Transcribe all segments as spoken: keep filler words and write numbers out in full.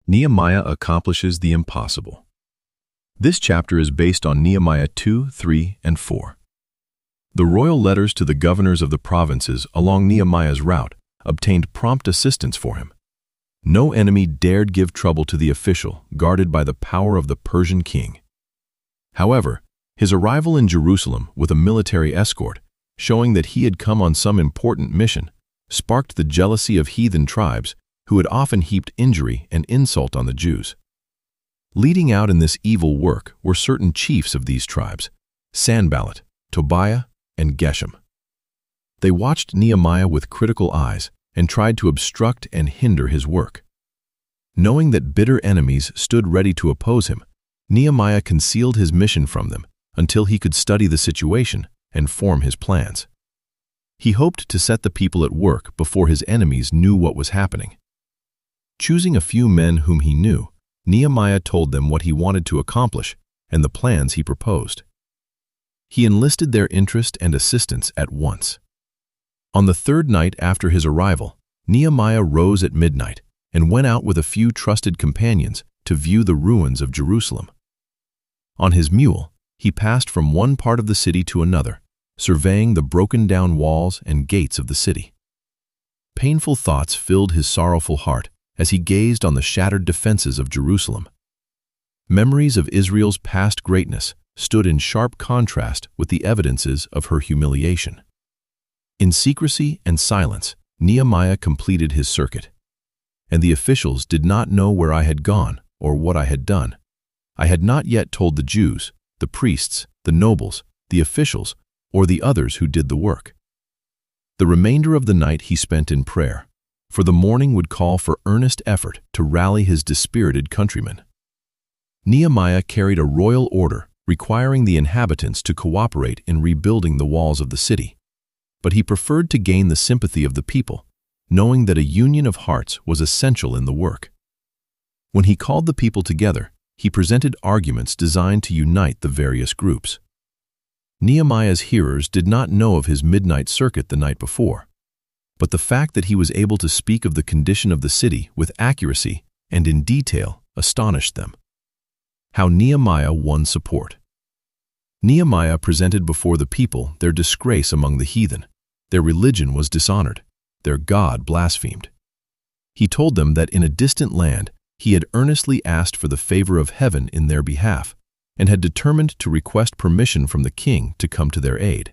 Nehemiah accomplishes the impossible. This chapter is based on Nehemiah two, three, and four. The royal letters to the governors of the provinces along Nehemiah's route obtained prompt assistance for him. No enemy dared give trouble to the official guarded by the power of the Persian king. However, his arrival in Jerusalem with a military escort, showing that he had come on some important mission, sparked the jealousy of heathen tribes who had often heaped injury and insult on the Jews. Leading out in this evil work were certain chiefs of these tribes, Sanballat, Tobiah, and Geshem. They watched Nehemiah with critical eyes and tried to obstruct and hinder his work. Knowing that bitter enemies stood ready to oppose him, Nehemiah concealed his mission from them until he could study the situation and form his plans. He hoped to set the people at work before his enemies knew what was happening. Choosing a few men whom he knew, Nehemiah told them what he wanted to accomplish and the plans he proposed. He enlisted their interest and assistance at once. On the third night after his arrival, Nehemiah rose at midnight and went out with a few trusted companions to view the ruins of Jerusalem. On his mule, he passed from one part of the city to another, surveying the broken-down walls and gates of the city. Painful thoughts filled his sorrowful heart as he gazed on the shattered defenses of Jerusalem. Memories of Israel's past greatness stood in sharp contrast with the evidences of her humiliation. In secrecy and silence, Nehemiah completed his circuit. And the officials did not know where I had gone or what I had done. I had not yet told the Jews, the priests, the nobles, the officials, or the others who did the work. The remainder of the night he spent in prayer, for the morning would call for earnest effort to rally his dispirited countrymen. Nehemiah carried a royal order requiring the inhabitants to cooperate in rebuilding the walls of the city, but he preferred to gain the sympathy of the people, knowing that a union of hearts was essential in the work. When he called the people together, he presented arguments designed to unite the various groups. Nehemiah's hearers did not know of his midnight circuit the night before, but the fact that he was able to speak of the condition of the city with accuracy and in detail astonished them. How Nehemiah won support. Nehemiah presented before the people their disgrace among the heathen. Their religion was dishonored, their God blasphemed. He told them that in a distant land he had earnestly asked for the favor of heaven in their behalf and had determined to request permission from the king to come to their aid.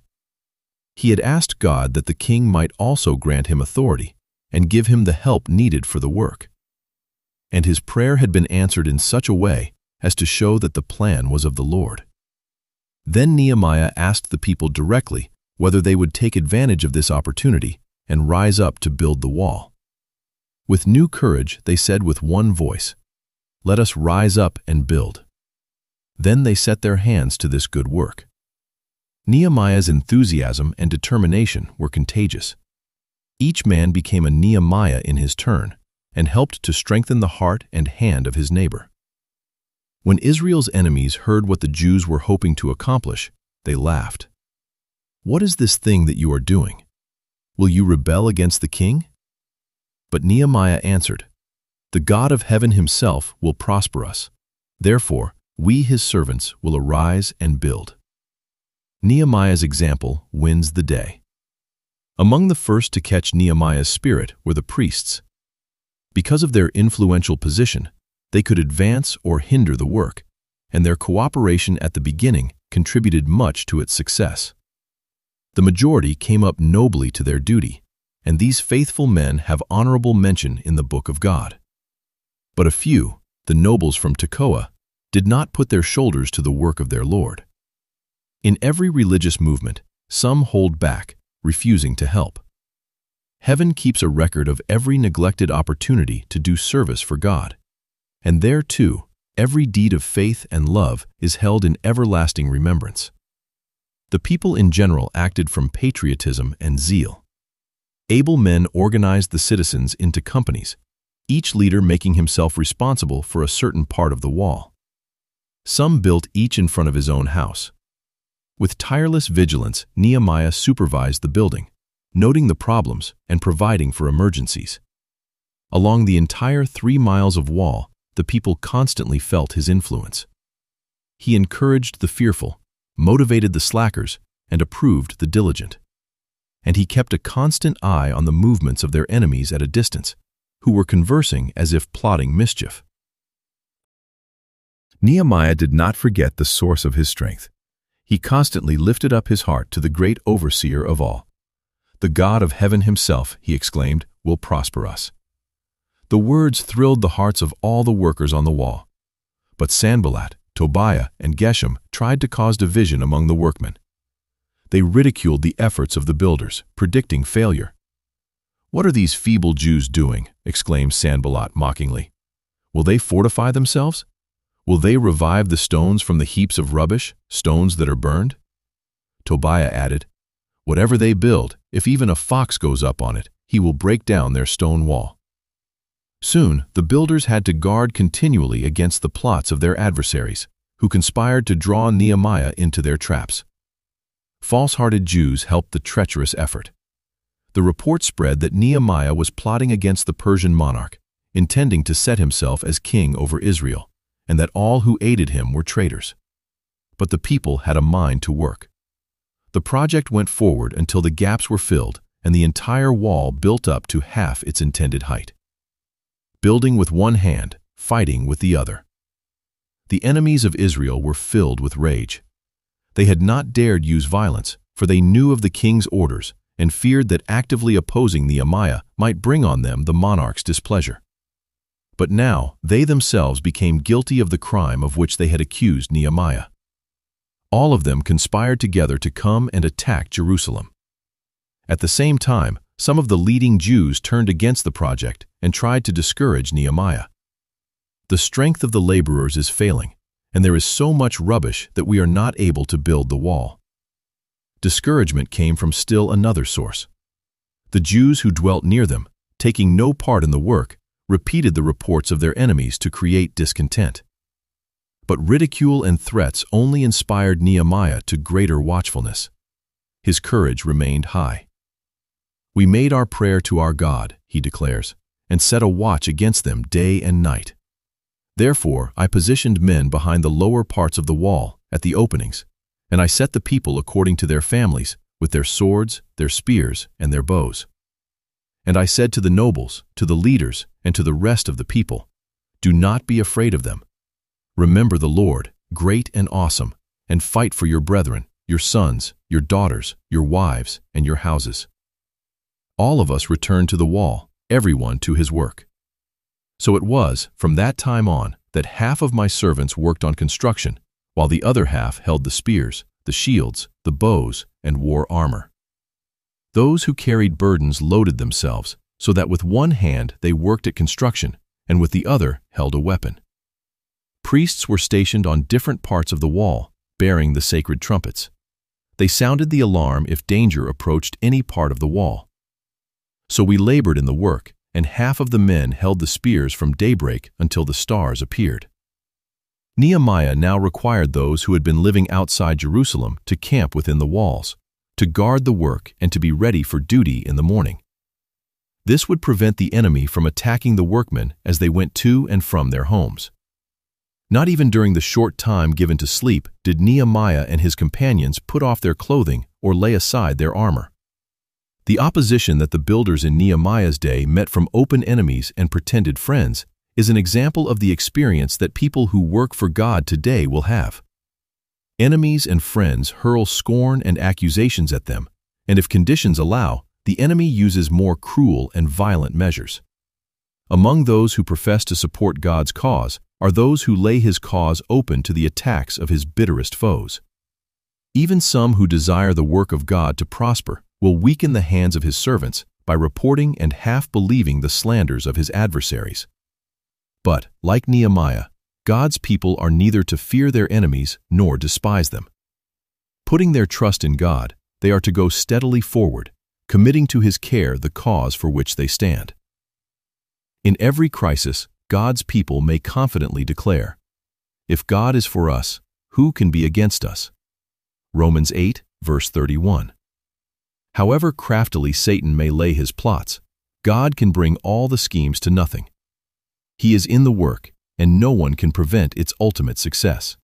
He had asked God that the king might also grant him authority and give him the help needed for the work. And his prayer had been answered in such a way as to show that the plan was of the Lord. Then Nehemiah asked the people directly whether they would take advantage of this opportunity and rise up to build the wall. With new courage, they said with one voice, "Let us rise up and build." Then they set their hands to this good work. Nehemiah's enthusiasm and determination were contagious. Each man became a Nehemiah in his turn and helped to strengthen the heart and hand of his neighbor. When Israel's enemies heard what the Jews were hoping to accomplish, they laughed. "What is this thing that you are doing? Will you rebel against the king?" But Nehemiah answered, "The God of heaven himself will prosper us. Therefore, we his servants will arise and build." Nehemiah's example wins the day. Among the first to catch Nehemiah's spirit were the priests. Because of their influential position, they could advance or hinder the work, and their cooperation at the beginning contributed much to its success. The majority came up nobly to their duty, and these faithful men have honorable mention in the book of God. But a few, the nobles from Tekoa, did not put their shoulders to the work of their Lord. In every religious movement, some hold back, refusing to help. Heaven keeps a record of every neglected opportunity to do service for God, and there too, every deed of faith and love is held in everlasting remembrance. The people in general acted from patriotism and zeal. Able men organized the citizens into companies, each leader making himself responsible for a certain part of the wall. Some built each in front of his own house. With tireless vigilance, Nehemiah supervised the building, noting the problems and providing for emergencies. Along the entire three miles of wall, the people constantly felt his influence. He encouraged the fearful, motivated the slackers, and approved the diligent. And he kept a constant eye on the movements of their enemies at a distance, who were conversing as if plotting mischief. Nehemiah did not forget the source of his strength. He constantly lifted up his heart to the great overseer of all. "The God of heaven himself," he exclaimed, "will prosper us." The words thrilled the hearts of all the workers on the wall. But Sanballat, Tobiah, and Geshem tried to cause division among the workmen. They ridiculed the efforts of the builders, predicting failure. "What are these feeble Jews doing?" exclaimed Sanballat mockingly. "Will they fortify themselves? Will they revive the stones from the heaps of rubbish, stones that are burned?" Tobiah added, "Whatever they build, if even a fox goes up on it, he will break down their stone wall." Soon, the builders had to guard continually against the plots of their adversaries, who conspired to draw Nehemiah into their traps. False-hearted Jews helped the treacherous effort. The report spread that Nehemiah was plotting against the Persian monarch, intending to set himself as king over Israel, and that all who aided him were traitors. But the people had a mind to work. The project went forward until the gaps were filled and the entire wall built up to half its intended height. Building with one hand, fighting with the other. The enemies of Israel were filled with rage. They had not dared use violence, for they knew of the king's orders and feared that actively opposing Nehemiah might bring on them the monarch's displeasure. But now they themselves became guilty of the crime of which they had accused Nehemiah. All of them conspired together to come and attack Jerusalem. At the same time, some of the leading Jews turned against the project and tried to discourage Nehemiah. The strength of the laborers is failing, and there is so much rubbish that we are not able to build the wall. Discouragement came from still another source. The Jews who dwelt near them, taking no part in the work, repeated the reports of their enemies to create discontent. But ridicule and threats only inspired Nehemiah to greater watchfulness. His courage remained high. "We made our prayer to our God," he declares, "and set a watch against them day and night. Therefore I positioned men behind the lower parts of the wall, at the openings, and I set the people according to their families, with their swords, their spears, and their bows. And I said to the nobles, to the leaders, and to the rest of the people, 'Do not be afraid of them. Remember the Lord, great and awesome, and fight for your brethren, your sons, your daughters, your wives, and your houses.' All of us returned to the wall, everyone to his work. So it was, from that time on, that half of my servants worked on construction, while the other half held the spears, the shields, the bows, and wore armor. Those who carried burdens loaded themselves, so that with one hand they worked at construction, and with the other held a weapon. Priests were stationed on different parts of the wall, bearing the sacred trumpets. They sounded the alarm if danger approached any part of the wall. So we labored in the work, and half of the men held the spears from daybreak until the stars appeared." Nehemiah now required those who had been living outside Jerusalem to camp within the walls, to guard the work and to be ready for duty in the morning. This would prevent the enemy from attacking the workmen as they went to and from their homes. Not even during the short time given to sleep did Nehemiah and his companions put off their clothing or lay aside their armor. The opposition that the builders in Nehemiah's day met from open enemies and pretended friends is an example of the experience that people who work for God today will have. Enemies and friends hurl scorn and accusations at them, and if conditions allow, the enemy uses more cruel and violent measures. Among those who profess to support God's cause are those who lay his cause open to the attacks of his bitterest foes. Even some who desire the work of God to prosper will weaken the hands of his servants by reporting and half-believing the slanders of his adversaries. But, like Nehemiah, God's people are neither to fear their enemies nor despise them. Putting their trust in God, they are to go steadily forward, committing to his care the cause for which they stand. In every crisis, God's people may confidently declare, "If God is for us, who can be against us?" Romans eight, verse thirty-one. However craftily Satan may lay his plots, God can bring all the schemes to nothing. He is in the work, and no one can prevent its ultimate success.